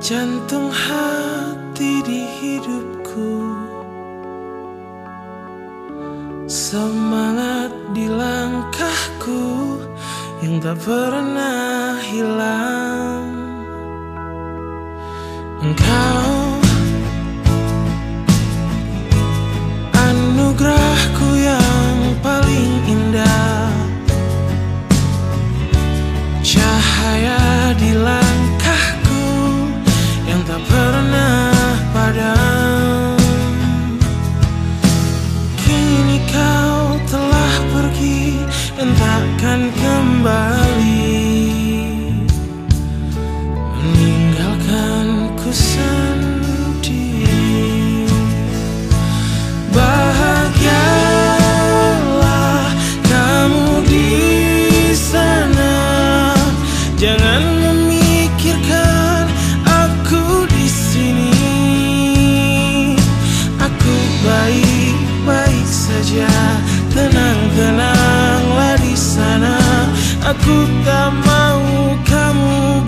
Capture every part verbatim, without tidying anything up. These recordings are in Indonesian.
jantung hati di hidupku, semangat di langkahku yang tak pernah hilang. Engkau anugerahku yang paling indah, cahaya di langkahku yang tak pernah padam. Kini kau telah pergi dan takkan kembali, meninggalkanku sendiri. Bahagialah kamu di sana, jangan memikirkan aku di sini. Aku baik-baik saja, tenang-tenanglah di sana. Aku tak mau kamu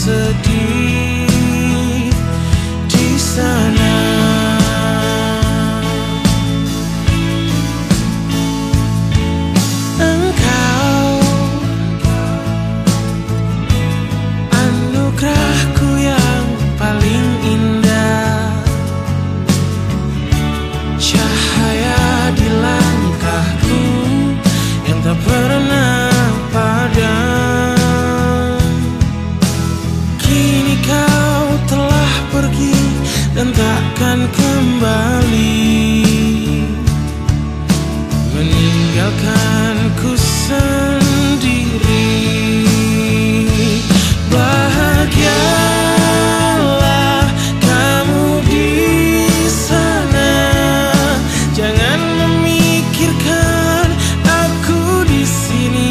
bersedih di sana. Engkau anugerahku yang paling indah, cahaya di langkahku yang tak pernah padam. Kini kau telah pergi dan takkan kembali, meninggalkanku sendiri. Bahagialah kamu di sana, jangan memikirkan aku di sini.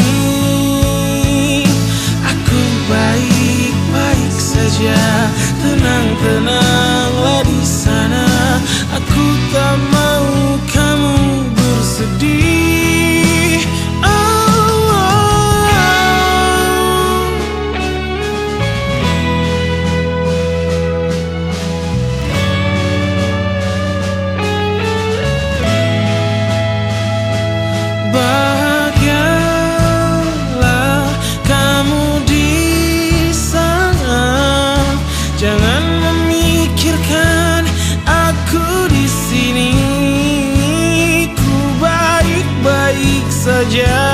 Aku baik-baik saja, tenang-tenanglah di sana. Aku tak mau kamu bersedih. Oh, oh, oh. Bahagialah kamu di sana, jangan memikirkan aku di sini. Ku baik-baik saja,